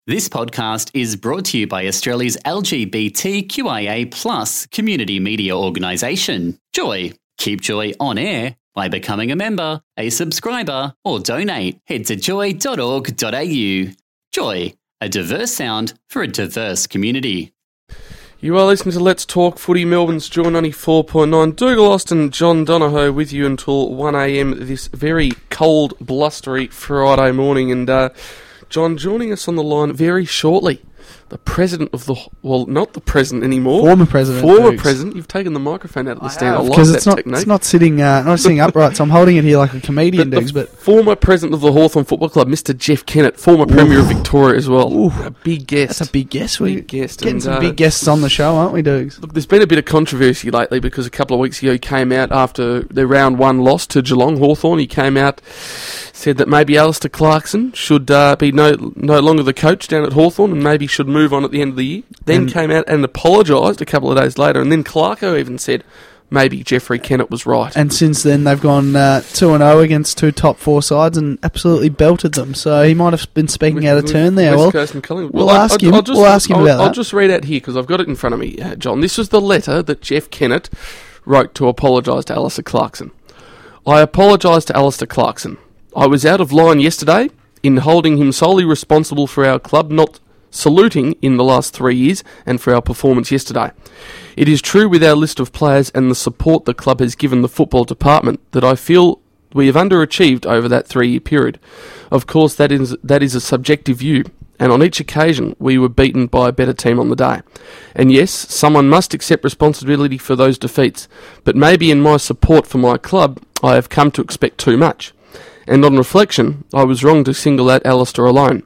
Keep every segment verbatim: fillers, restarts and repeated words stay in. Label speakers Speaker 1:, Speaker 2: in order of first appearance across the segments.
Speaker 1: This podcast is brought to you by Australia's L G B T Q I A plus community media organisation, Joy. Keep Joy on air by becoming a member, a subscriber, or donate. Head to joy dot org dot a u. Joy, a diverse sound for a diverse community.
Speaker 2: You are listening to Let's Talk Footy, Melbourne's Joy ninety-four point nine. Dougal Austin, John Donohoe with you until one a m this very cold, blustery Friday morning. And uh, John, joining us on the line very shortly, the president of the... Well, not the president anymore.
Speaker 3: Former president.
Speaker 2: Former
Speaker 3: Dukes.
Speaker 2: president. You've taken the microphone out of the
Speaker 3: I
Speaker 2: stand.
Speaker 3: have,
Speaker 2: I like
Speaker 3: because
Speaker 2: that
Speaker 3: it's not,
Speaker 2: technique.
Speaker 3: it's not sitting, uh, not sitting upright, so I'm holding it here like a comedian,
Speaker 2: But
Speaker 3: Dukes.
Speaker 2: the
Speaker 3: But
Speaker 2: former president of the Hawthorn Football Club, Mister Jeff Kennett, former Premier of Victoria as well.
Speaker 3: Ooh.
Speaker 2: A big guest.
Speaker 3: that's a big guest. We
Speaker 2: Big guest.
Speaker 3: getting
Speaker 2: and,
Speaker 3: some
Speaker 2: uh,
Speaker 3: big guests on the show, aren't we, Dukes?
Speaker 2: Look, there's been a bit of controversy lately because a couple of weeks ago he came out after the round one loss to Geelong Hawthorn. He came out, said that maybe Alistair Clarkson should uh, be no no longer the coach down at Hawthorn and maybe should move on at the end of the year. Then
Speaker 3: And-
Speaker 2: came out and apologised a couple of days later, and then Clarko even said maybe Jeffrey Kennett was right.
Speaker 3: And since then, they've gone uh, two and oh against two top four sides and absolutely belted them. So he might have been speaking out of turn there.
Speaker 2: West
Speaker 3: Well,
Speaker 2: Coast and Collingwood.
Speaker 3: we'll
Speaker 2: Well, I-
Speaker 3: ask
Speaker 2: I-
Speaker 3: him.
Speaker 2: I'll just,
Speaker 3: We'll ask him
Speaker 2: I'll,
Speaker 3: about
Speaker 2: I'll
Speaker 3: that.
Speaker 2: just read out here because I've got it in front of me, uh, John. This was the letter that Jeff Kennett wrote to apologise to Alistair Clarkson. I apologise to Alistair Clarkson. I was out of line yesterday in holding him solely responsible for our club not saluting in the last three years and for our performance yesterday. It is true with our list of players and the support the club has given the football department that I feel we have underachieved over that three-year period. Of course, that is that is a subjective view, and on each occasion we were beaten by a better team on the day. And yes, someone must accept responsibility for those defeats, but maybe in my support for my club I have come to expect too much. And on reflection, I was wrong to single out Alistair alone.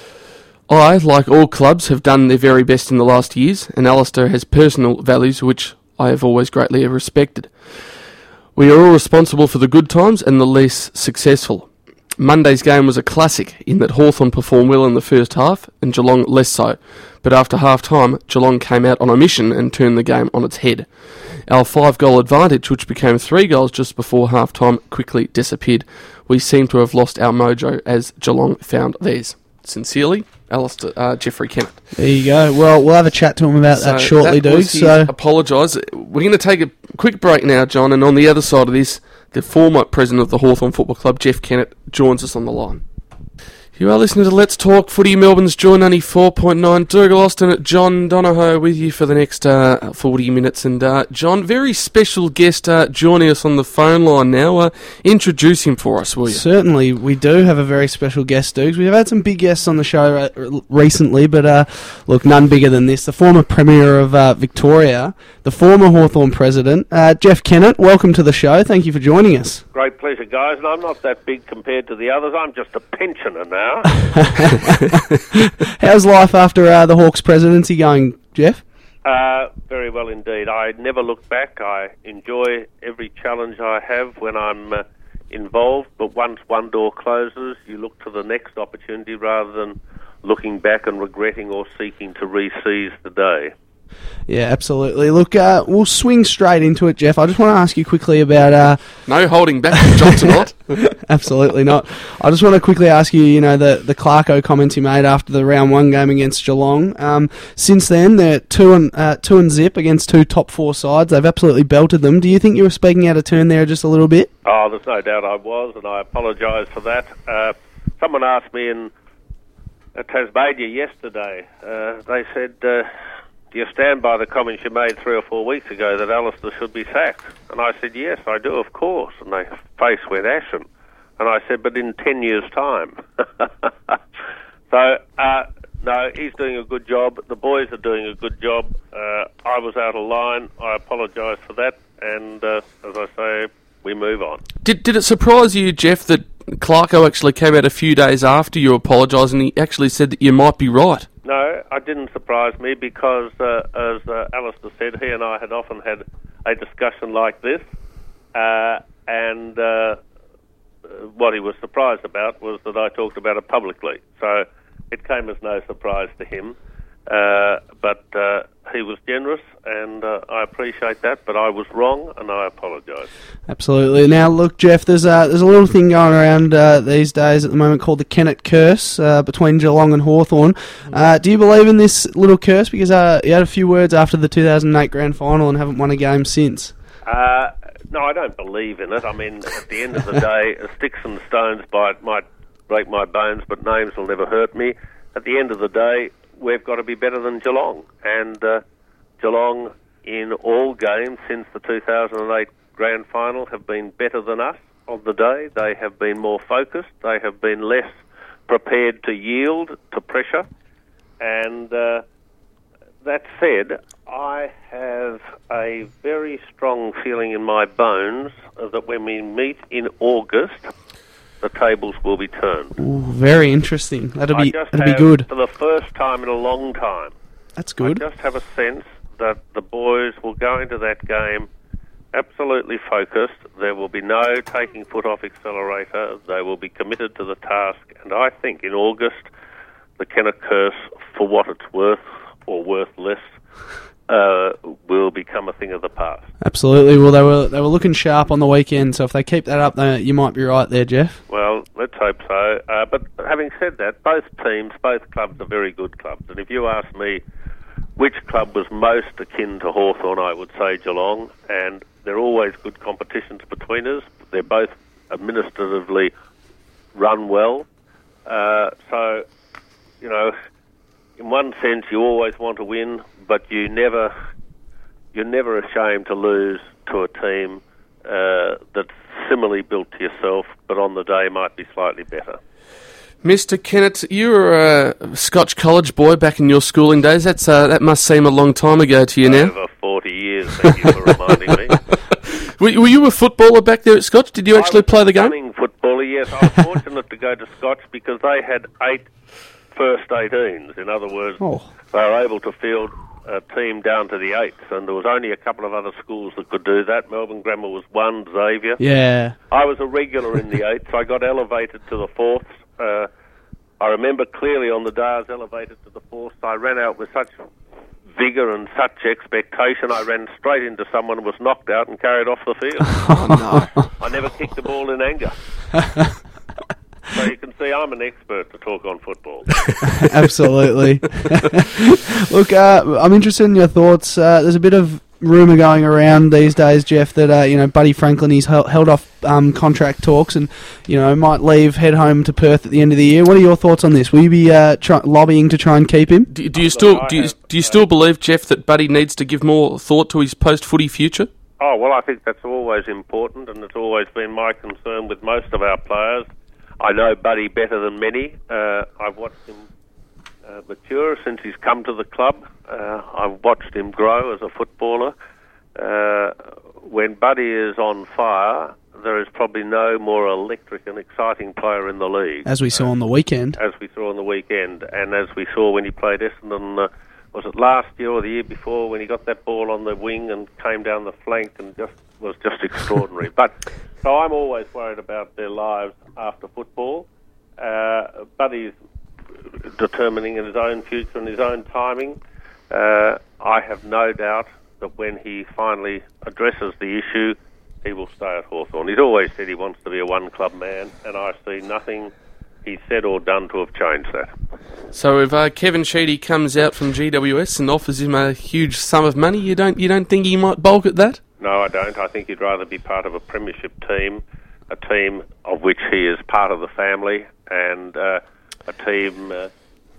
Speaker 2: I, like all clubs, have done their very best in the last years, and Alistair has personal values which I have always greatly respected. We are all responsible for the good times and the less successful. Monday's game was a classic in that Hawthorn performed well in the first half and Geelong less so, but after half-time, Geelong came out on a mission and turned the game on its head. Our five-goal advantage, which became three goals just before half-time, quickly disappeared. We seem to have lost our mojo as Geelong found theirs. Sincerely, Alistair, uh, Jeffrey Kennett.
Speaker 3: There you go. Well, we'll have a chat to him about that shortly,
Speaker 2: that was
Speaker 3: Dukes.
Speaker 2: his
Speaker 3: So
Speaker 2: apologise. We're going to take a quick break now, John, and on the other side of this, the former president of the Hawthorn Football Club, Jeff Kennett, joins us on the line. You are listening to Let's Talk Footy, Melbourne's Joy ninety-four point nine. Dougal Austin, John Donohoe with you for the next uh, forty minutes. And uh, John, very special guest uh, joining us on the phone line now. Uh, introduce him for us, will you?
Speaker 3: certainly, we do have a very special guest, Dukes. We've had some big guests on the show uh, recently, but uh, look, none bigger than this. The former Premier of uh, Victoria, the former Hawthorn president, uh, Jeff Kennett. Welcome to the show. Thank you for joining us.
Speaker 4: Great pleasure, guys. And I'm not that big compared to the others. I'm just a pensioner now.
Speaker 3: How's life after uh, the Hawks presidency going, Jeff?
Speaker 4: Uh, very well indeed. I never look back. I enjoy every challenge I have when I'm uh, involved. But once one door closes, you look to the next opportunity rather than looking back and regretting or seeking to re-seize the day.
Speaker 3: Yeah, absolutely. Look, uh, we'll swing straight into it, Jeff. I just want to ask you quickly about... Uh,
Speaker 2: No holding back from John tonight.
Speaker 3: absolutely not. I just want to quickly ask you, you know, the, the Clarko comments he made after the round one game against Geelong. Um, since then, they're two and, uh, two and zip against two top four sides. They've absolutely belted them. Do you think you were speaking out of turn there just a little bit?
Speaker 4: Oh, there's no doubt I was, and I apologise for that. Uh, someone asked me in uh, Tasmania yesterday, uh, they said... Uh, do you stand by the comments you made three or four weeks ago that Alistair should be sacked? And I said, yes, I do, of course. And their face went ashen. And I said, but in ten years' time. so, uh, no, he's doing a good job. The boys are doing a good job. Uh, I was out of line. I apologise for that. And, uh, as I say, we move on.
Speaker 2: Did did it surprise you, Jeff, that Clarko actually came out a few days after you apologised and he actually said that you might be right?
Speaker 4: No, it didn't surprise me because, uh, as uh, Alistair said, he and I had often had a discussion like this, uh, and uh, what he was surprised about was that I talked about it publicly. So it came as no surprise to him. Uh, but uh, he was generous, and uh, I appreciate that, but I was wrong, and I apologise.
Speaker 3: Absolutely. Now, look, Jeff, there's a, there's a little thing going around uh, these days at the moment called the Kennett Curse uh, between Geelong and Hawthorn. Uh, do you believe in this little curse? Because uh, you had a few words after the two thousand eight grand final and haven't won a game since.
Speaker 4: Uh, no, I don't believe in it. I mean, at the end of the day, sticks and stones bite might break my bones, but names will never hurt me. At the end of the day, we've got to be better than Geelong. And uh, Geelong, in all games since the two thousand eight grand final, have been better than us on the day. They have been more focused. They have been less prepared to yield to pressure. And uh, that said, I have a very strong feeling in my bones that when we meet in August, the tables will be turned.
Speaker 3: Ooh, very interesting. That'll
Speaker 4: I
Speaker 3: be
Speaker 4: just
Speaker 3: that'll
Speaker 4: have,
Speaker 3: be good.
Speaker 4: For the first time in a long time,
Speaker 3: That's good.
Speaker 4: I just have a sense that the boys will go into that game absolutely focused. There will be no taking foot off accelerator. They will be committed to the task. And I think in August, the Kennett Curse, for what it's worth or worth less, uh, will become a thing of the past.
Speaker 3: Absolutely. Well, they were they were looking sharp on the weekend, so if they keep that up, they, you might be right there, Jeff.
Speaker 4: Well, let's hope so. Uh, but having said that, both teams, both clubs are very good clubs. And if you ask me which club was most akin to Hawthorn, I would say Geelong. And they're always good competitions between us. They're both administratively run well. Uh, so, you know, in one sense, you always want to win, but you never, you're never ashamed to lose to a team uh, that's similarly built to yourself, but on the day might be slightly better.
Speaker 2: Mister Kennett, you were a Scotch college boy back in your schooling days. That's uh, that must seem a long time ago to you now.
Speaker 4: Over forty years, thank you for reminding me.
Speaker 2: Were, were you a footballer back there at Scotch? Did you actually
Speaker 4: I was
Speaker 2: play the
Speaker 4: a
Speaker 2: game?
Speaker 4: running footballer, yes. I was fortunate to go to Scotch because they had eight first eighteens. In other words,
Speaker 3: Oh.
Speaker 4: they were able to field a team down to the eights, and there was only a couple of other schools that could do that. Melbourne Grammar was one, Xavier.
Speaker 3: Yeah.
Speaker 4: I was a regular in the eights. I got elevated to the fourths. Uh, I remember clearly on the day I was elevated to the fourths, I ran out with such vigour and such expectation. I ran straight into someone who was knocked out and carried off the field.
Speaker 2: Oh, no.
Speaker 4: I never kicked the ball in anger. So you can see I'm an expert to talk on football.
Speaker 3: Absolutely. Look, uh, I'm interested in your thoughts. Uh, there's a bit of rumour going around these days, Jeff, that uh, you know Buddy Franklin he's held, held off um, contract talks and you know might leave, head home to Perth at the end of the year. What are your thoughts on this? Will you be uh, try- lobbying to try and keep him?
Speaker 2: Do, do you still do you, do you still believe, Jeff, that Buddy needs to give more thought to his post-footy future?
Speaker 4: Oh, well, I think that's always important, and it's always been my concern with most of our players. I know Buddy better than many. Uh, I've watched him uh, mature since he's come to the club. Uh, I've watched him grow as a footballer. Uh, when Buddy is on fire, there is probably no more electric and exciting player in the league.
Speaker 3: As we saw on the weekend.
Speaker 4: As we saw on the weekend, and as we saw when he played Essendon, uh, was it last year or the year before, when he got that ball on the wing and came down the flank and just was just extraordinary. But so I'm always worried about their lives after football. Uh, Buddy's determining his own future and his own timing. Uh, I have no doubt that when he finally addresses the issue, he will stay at Hawthorn. He's always said he wants to be a one-club man, and I see nothing he's said or done to have changed that.
Speaker 2: So if uh, Kevin Sheedy comes out from G W S and offers him a huge sum of money, you don't you don't think he might balk at that?
Speaker 4: No, I don't. I think he'd rather be part of a premiership team, a team of which he is part of the family, and uh, a team uh,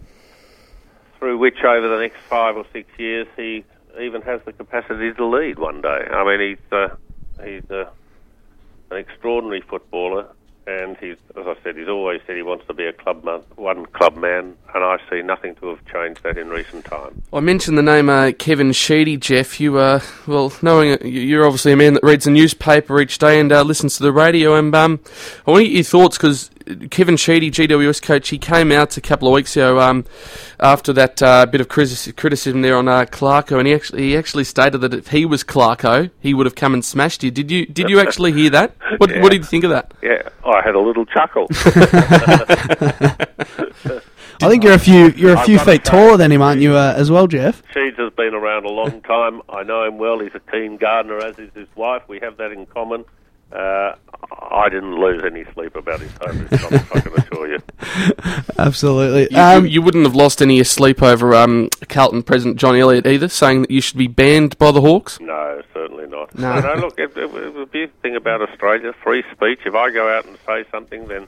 Speaker 4: through which over the next five or six years he even has the capacity to lead one day. I mean, he's uh, he's uh, an extraordinary footballer, and he's, as I said, he's always said he wants to be a club man, one club man, and I see nothing to have changed that in recent times.
Speaker 2: I mentioned the name uh, Kevin Sheedy, Jeff. You, uh, well, knowing uh, you're obviously a man that reads a newspaper each day and uh, listens to the radio, and um, I want to get your thoughts because Kevin Sheedy, G W S coach, he came out a couple of weeks ago um, after that uh, bit of criticism there on uh, Clarko, and he actually he actually stated that if he was Clarko, he would have come and smashed you. Did you did you actually hear that? What
Speaker 4: Yeah.
Speaker 2: What did you think of that?
Speaker 4: Yeah, I had a little chuckle.
Speaker 3: I think you're a few you're a
Speaker 4: I've
Speaker 3: few
Speaker 4: got to
Speaker 3: feet
Speaker 4: say-
Speaker 3: taller than him, aren't you, uh, as well, Jeff?
Speaker 4: Sheeds has been around a long time. I know him well. He's a keen gardener, as is his wife. We have that in common. Uh, I didn't lose any sleep about his home response, I can assure you.
Speaker 3: Absolutely.
Speaker 2: You,
Speaker 3: Um,
Speaker 2: you, you wouldn't have lost any sleep over um, Carlton President John Elliott either, saying that you should be banned by the Hawks?
Speaker 4: No, certainly not.
Speaker 2: No.
Speaker 4: no look, it, it, it, the beautiful thing about Australia, free speech. If I go out and say something, then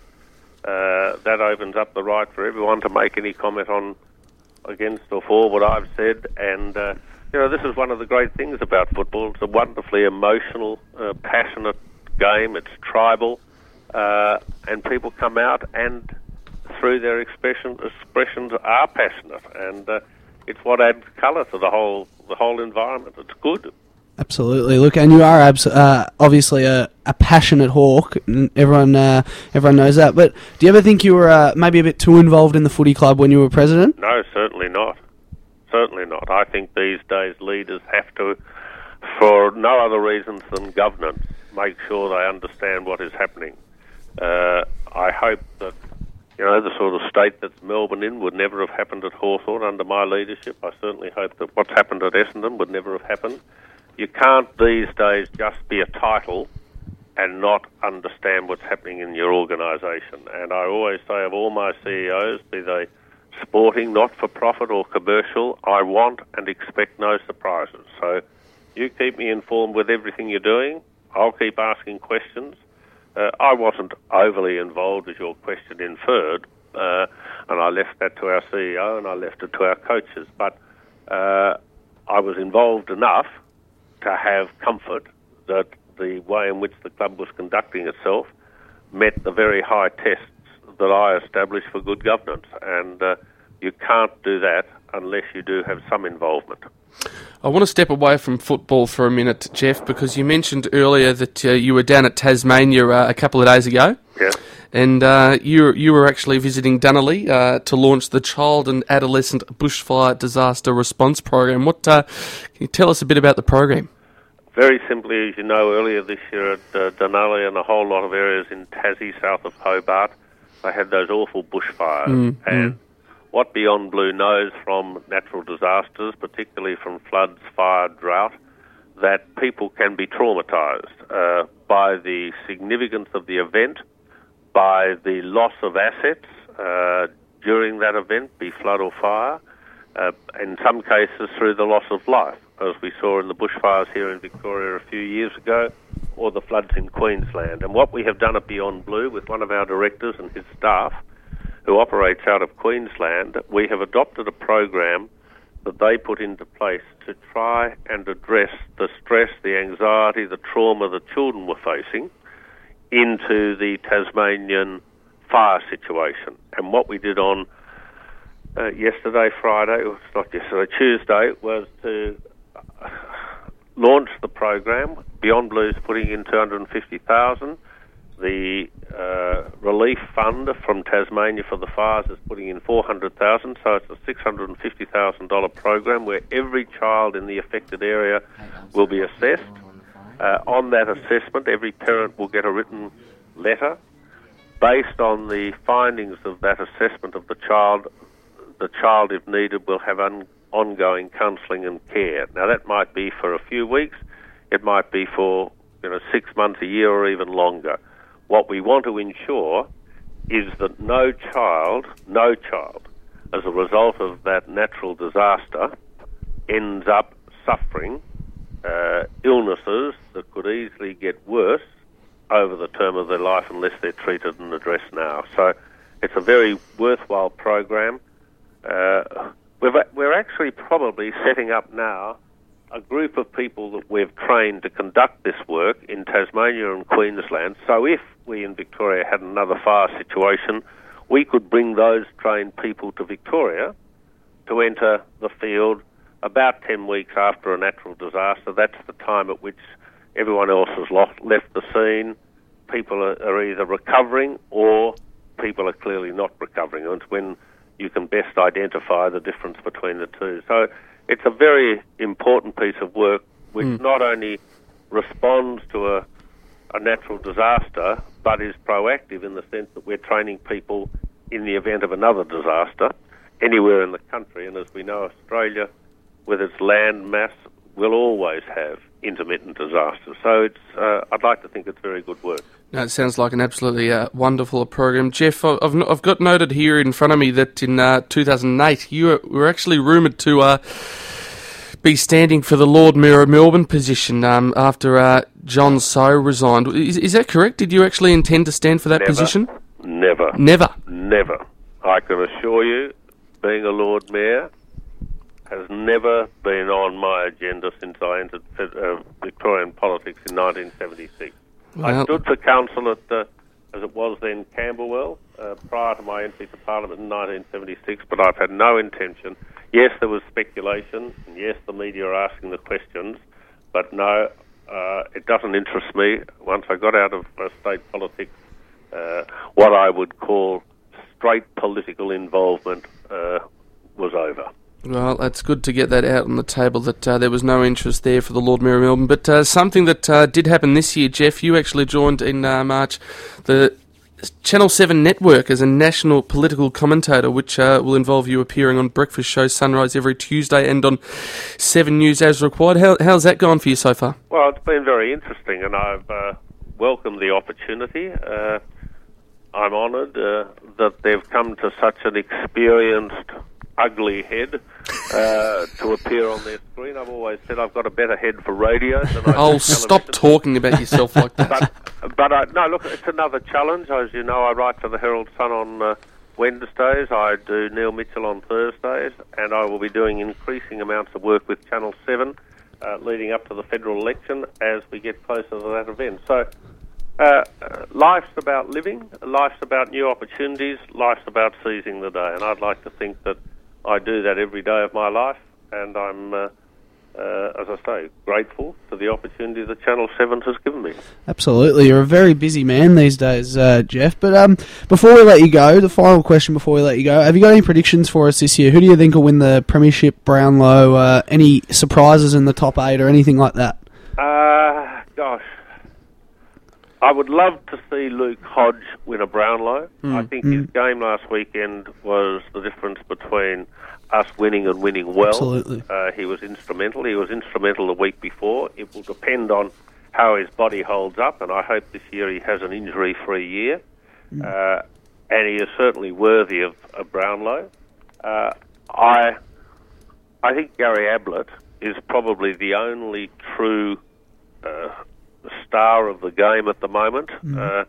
Speaker 4: uh, that opens up the right for everyone to make any comment on against or for what I've said. And, uh, you know, this is one of the great things about football. It's a wonderfully emotional, uh, passionate game. It's tribal. Uh, and people come out and, through their expression, expressions, are passionate. And uh, it's what adds colour to the whole the whole environment. It's good.
Speaker 3: Absolutely. Look, and you are abs- uh, obviously a, a passionate Hawk. and Everyone, uh, everyone knows that. But do you ever think you were uh, maybe a bit too involved in the footy club when you were president?
Speaker 4: No, certainly not. Certainly not. I think these days leaders have to, for no other reasons than governance, make sure they understand what is happening. Uh, I hope that, you know, the sort of state that's Melbourne in would never have happened at Hawthorn under my leadership. I certainly hope that what's happened at Essendon would never have happened. You can't these days just be a title and not understand what's happening in your organisation. And I always say of all my C E Os, be they sporting, not-for-profit or commercial, I want and expect no surprises. So you keep me informed with everything you're doing. I'll keep asking questions. Uh, I wasn't overly involved, as your question inferred, uh, and I left that to our C E O and I left it to our coaches. But uh, I was involved enough to have comfort that the way in which the club was conducting itself met the very high tests that I established for good governance. And uh, you can't do that unless you do have some involvement.
Speaker 2: I want to step away from football for a minute, Jeff, because you mentioned earlier that uh, you were down at Tasmania uh, a couple of days ago.
Speaker 4: Yeah.
Speaker 2: And uh, you you were actually visiting Dunolly uh, to launch the Child and Adolescent Bushfire Disaster Response Program. What uh, can you tell us a bit about the program?
Speaker 4: Very simply, as you know, earlier this year at uh, Dunolly and a whole lot of areas in Tassie, south of Hobart, they had those awful bushfires.
Speaker 2: Mm,
Speaker 4: and
Speaker 2: mm.
Speaker 4: what Beyond Blue knows from natural disasters, particularly from floods, fire, drought, that people can be traumatised uh, by the significance of the event, by the loss of assets uh, during that event, be flood or fire, uh, in some cases through the loss of life, as we saw in the bushfires here in Victoria a few years ago, or the floods in Queensland. And what we have done at Beyond Blue with one of our directors and his staff, who operates out of Queensland, we have adopted a program that they put into place to try and address the stress, the anxiety, the trauma the children were facing into the Tasmanian fire situation. And what we did on uh, yesterday, Friday, or not yesterday, Tuesday, was to uh, launch the program. Beyond Blue's putting in two hundred fifty thousand dollars. The uh, relief fund from Tasmania for the fires is putting in four hundred thousand dollars, so it's a six hundred fifty thousand dollars program where every child in the affected area will be assessed. Uh, on that assessment, every parent will get a written letter. Based on the findings of that assessment of the child, the child, if needed, will have un- ongoing counselling and care. Now, that might be for a few weeks. It might be for, you know, six months, a year, or even longer. What we want to ensure is that no child, no child, as a result of that natural disaster, ends up suffering uh, illnesses that could easily get worse over the term of their life unless they're treated and addressed now. So it's a very worthwhile program. Uh, we've, we're actually probably setting up now a group of people that we've trained to conduct this work in Tasmania and Queensland. So if we in Victoria had another fire situation, we could bring those trained people to Victoria to enter the field about ten weeks after a natural disaster. That's the time at which everyone else has lost, left the scene. People are, are either recovering or people are clearly not recovering. And it's when you can best identify the difference between the two. So it's a very important piece of work which mm. not only responds to a, a natural disaster, but is proactive in the sense that we're training people in the event of another disaster anywhere in the country. And as we know, Australia, with its land mass, will always have intermittent disasters. So it's, uh, I'd like to think it's very good work.
Speaker 2: No, it sounds like an absolutely uh, wonderful program. Jeff, I've, I've got noted here in front of me that in uh, two thousand eight you were, were actually rumoured to uh, be standing for the Lord Mayor of Melbourne position um, after uh, John So resigned. Is, is that correct? Did you actually intend to stand for that
Speaker 4: Never.
Speaker 2: position?
Speaker 4: Never.
Speaker 2: Never?
Speaker 4: Never. I can assure you, being a Lord Mayor has never been on my agenda since I entered uh, Victorian politics in nineteen seventy-six.
Speaker 2: Well,
Speaker 4: I stood for council at, uh, as it was then, Camberwell, uh, prior to my entry to Parliament in nineteen seventy-six, but I've had no intention. Yes, there was speculation, and yes, the media are asking the questions, but no, uh, it doesn't interest me. Once I got out of uh, state politics, uh, what I would call straight political involvement uh, was over.
Speaker 2: Well, it's good to get that out on the table, that uh, there was no interest there for the Lord Mayor of Melbourne. But uh, something that uh, did happen this year, Jeff, you actually joined in uh, March the Channel seven network as a national political commentator, which uh, will involve you appearing on Breakfast Show Sunrise every Tuesday and on seven News as required. How, how's that gone for you so far?
Speaker 4: Well, it's been very interesting, and I've uh, welcomed the opportunity. Uh, I'm honoured uh, that they've come to such an experienced, ugly head uh, to appear on their screen. I've always said I've got a better head for radio than I do
Speaker 2: Oh, stop talking about yourself like that.
Speaker 4: But, but I, no, look, it's another challenge. As you know, I write for the Herald Sun on uh, Wednesdays. I do Neil Mitchell on Thursdays, and I will be doing increasing amounts of work with Channel seven uh, leading up to the federal election as we get closer to that event. So uh, uh, life's about living, life's about new opportunities, life's about seizing the day, and I'd like to think that I do that every day of my life, and I'm, uh, uh, as I say, grateful for the opportunity that Channel seven has given me.
Speaker 3: Absolutely. You're a very busy man these days, uh, Jeff. But um, before we let you go, the final question before we let you go, have you got any predictions for us this year? Who do you think will win the Premiership, Brownlow, uh, any surprises in the top eight or anything like that?
Speaker 4: Uh, gosh. I would love to see Luke Hodge win a Brownlow. Mm. I think mm. his game last weekend was the difference between us winning and winning well.
Speaker 3: Absolutely.
Speaker 4: Uh, he was instrumental. He was instrumental the week before. It will depend on how his body holds up, and I hope this year he has an injury-free year. Mm. Uh, and he is certainly worthy of a Brownlow. Uh, I, I think Gary Ablett is probably the only true Uh, star of the game at the moment. Mm. Uh,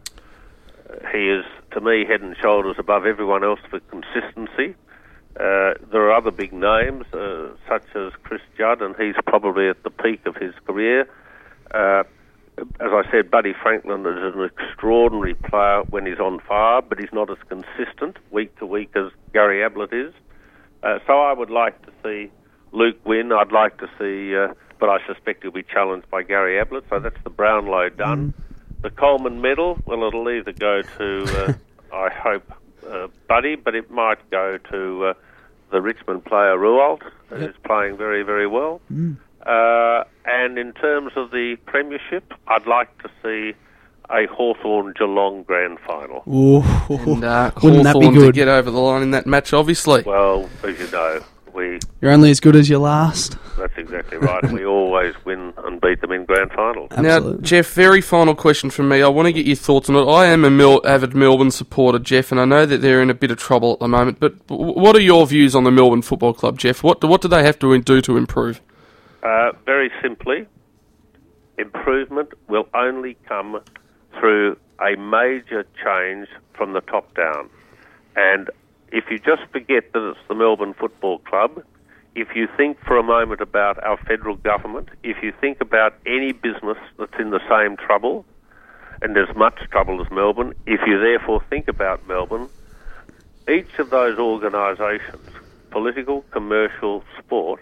Speaker 4: he is, to me, head and shoulders above everyone else for consistency. Uh, there are other big names, uh, such as Chris Judd, and he's probably at the peak of his career. Uh, as I said, Buddy Franklin is an extraordinary player when he's on fire, but he's not as consistent week to week as Gary Ablett is. Uh, so I would like to see Luke win. I'd like to see... Uh, but I suspect he'll be challenged by Gary Ablett, so that's the Brownlow done. Mm. The Coleman Medal, well, it'll either go to, uh, I hope, uh, Buddy, but it might go to uh, the Richmond player Rualt, who's yep. playing very, very well. Mm. Uh, and in terms of the Premiership, I'd like to see a Hawthorn-Geelong grand final.
Speaker 3: Ooh.
Speaker 2: And uh,
Speaker 3: Wouldn't that be good?
Speaker 2: To get over the line in that match, obviously.
Speaker 4: Well, as you know, we...
Speaker 3: You're only as good as your last.
Speaker 4: That's exactly right. And we always win and beat them in grand finals.
Speaker 2: Now, Jeff, very final question from me. I want to get your thoughts on it. I am a Mel- avid Melbourne supporter, Jeff, and I know that they're in a bit of trouble at the moment, but what are your views on the Melbourne Football Club, Jeff? What do, what do they have to do to improve?
Speaker 4: Uh, very simply, improvement will only come through a major change from the top down. And if you just forget that it's the Melbourne Football Club, if you think for a moment about our federal government, if you think about any business that's in the same trouble, and there's much trouble as Melbourne, if you therefore think about Melbourne, each of those organisations, political, commercial, sport,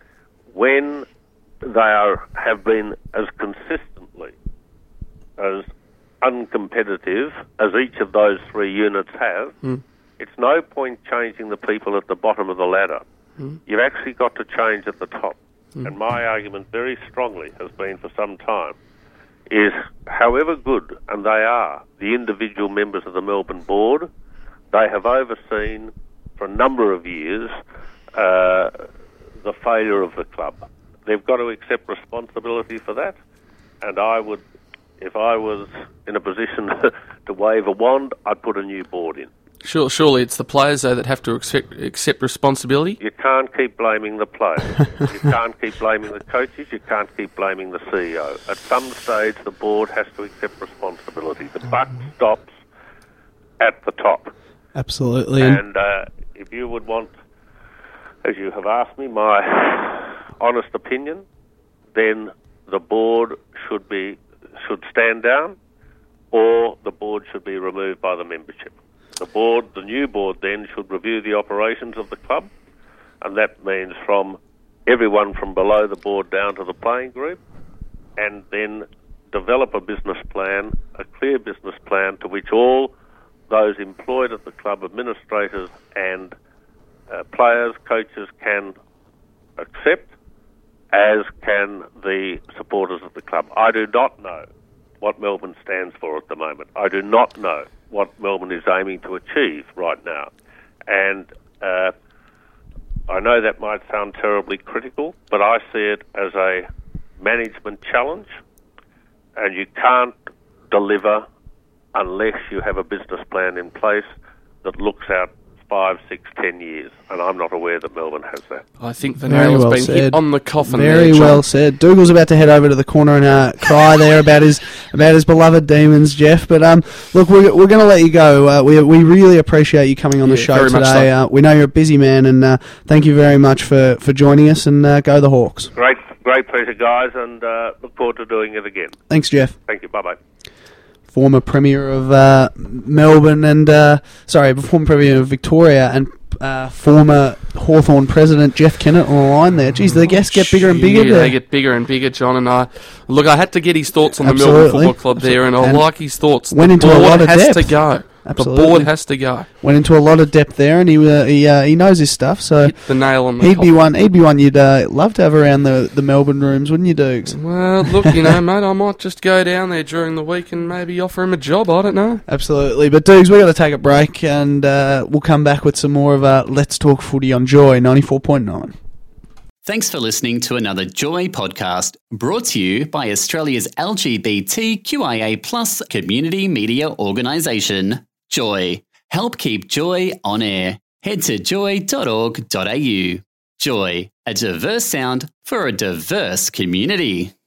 Speaker 4: when they are have been as consistently as uncompetitive as each of those three units have, mm. it's no point changing the people at the bottom of the ladder. Mm. You've actually got to change at the top. Mm. And my argument very strongly has been for some time is however good, and they are, the individual members of the Melbourne board, they have overseen for a number of years uh, the failure of the club. They've got to accept responsibility for that, and I would, if I was in a position to wave a wand, I'd put a new board in.
Speaker 2: Sure, surely it's the players, though, that have to accept, accept responsibility?
Speaker 4: You can't keep blaming the players. You can't keep blaming the coaches. You can't keep blaming the C E O. At some stage, the board has to accept responsibility. The buck stops at the top.
Speaker 3: Absolutely.
Speaker 4: And uh, if you would want, as you have asked me, my honest opinion, then the board should be should stand down, or the board should be removed by the membership. The board, the new board, then should review the operations of the club, and that means from everyone from below the board down to the playing group, and then develop a business plan, a clear business plan to which all those employed at the club, administrators and uh, players, coaches can accept, as can the supporters of the club. I do not know what Melbourne stands for at the moment. I do not know what Melbourne is aiming to achieve right now. And uh, I know that might sound terribly critical, but I see it as a management challenge, and you can't deliver unless you have a business plan in place that looks out five, six, ten years, and I'm not aware that Melbourne has that.
Speaker 2: I think the
Speaker 3: Very
Speaker 2: nail has
Speaker 3: well
Speaker 2: been
Speaker 3: said.
Speaker 2: hit on the coffin.
Speaker 3: Very
Speaker 2: there, John.
Speaker 3: well said. Dougal's about to head over to the corner and uh, cry there about his about his beloved Demons, Jeff. But um, look, we're, we're going to let you go. Uh, we we really appreciate you coming on the
Speaker 2: Yeah,
Speaker 3: show
Speaker 2: very much
Speaker 3: today.
Speaker 2: so.
Speaker 3: Uh, we know you're a busy man, and uh, thank you very much for, for joining us. And uh, go the Hawks.
Speaker 4: Great, great pleasure, guys, and uh, look forward to doing it again.
Speaker 3: Thanks, Jeff.
Speaker 4: Thank you. Bye bye.
Speaker 3: Former Premier of uh, Melbourne and uh, sorry, former Premier of Victoria and uh, former Hawthorn President Jeff Kennett on the line there. Geez, the guests get bigger and bigger.
Speaker 2: Yeah,
Speaker 3: there.
Speaker 2: they get bigger and bigger, John. And I look, I had to get his thoughts on the
Speaker 3: Absolutely.
Speaker 2: Melbourne Football Club there, and I
Speaker 3: And
Speaker 2: like his thoughts.
Speaker 3: went
Speaker 2: the
Speaker 3: into a
Speaker 2: board
Speaker 3: lot of
Speaker 2: has
Speaker 3: depth.
Speaker 2: to go.
Speaker 3: Absolutely.
Speaker 2: The board has to go.
Speaker 3: Went into a lot of depth there, and he uh, he uh, he knows his stuff. So
Speaker 2: Hit the nail on the
Speaker 3: he'd
Speaker 2: coffin.
Speaker 3: be one. He'd be one you'd uh, love to have around the, the Melbourne rooms, wouldn't you, Dukes?
Speaker 2: Well, look, you know, mate, I might just go down there during the week and maybe offer him a job. I don't know.
Speaker 3: Absolutely. But Dukes, we've got to take a break, and uh, we'll come back with some more of uh, Let's Talk Footy on Joy ninety-four point nine.
Speaker 1: Thanks for listening to another Joy podcast brought to you by Australia's L G B T Q I A plus community media organisation, Joy. Help keep Joy on air. Head to joy dot org dot a u. Joy, a diverse sound for a diverse community.